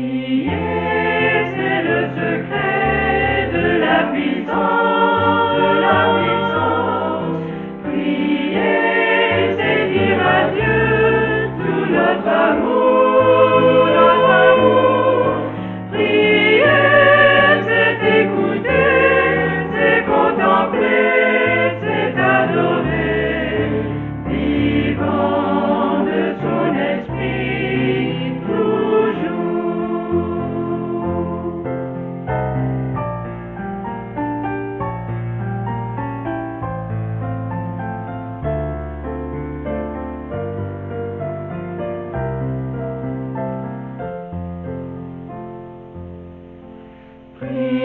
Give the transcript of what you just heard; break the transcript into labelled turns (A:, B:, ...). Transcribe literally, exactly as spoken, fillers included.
A: Prier, c'est le secret de la puissance, de la puissance. Prier, c'est dire à Dieu tout notre amour, notre amour. Prier, c'est écouter, c'est contempler, c'est adorer, vivant de son esprit toujours. Prier.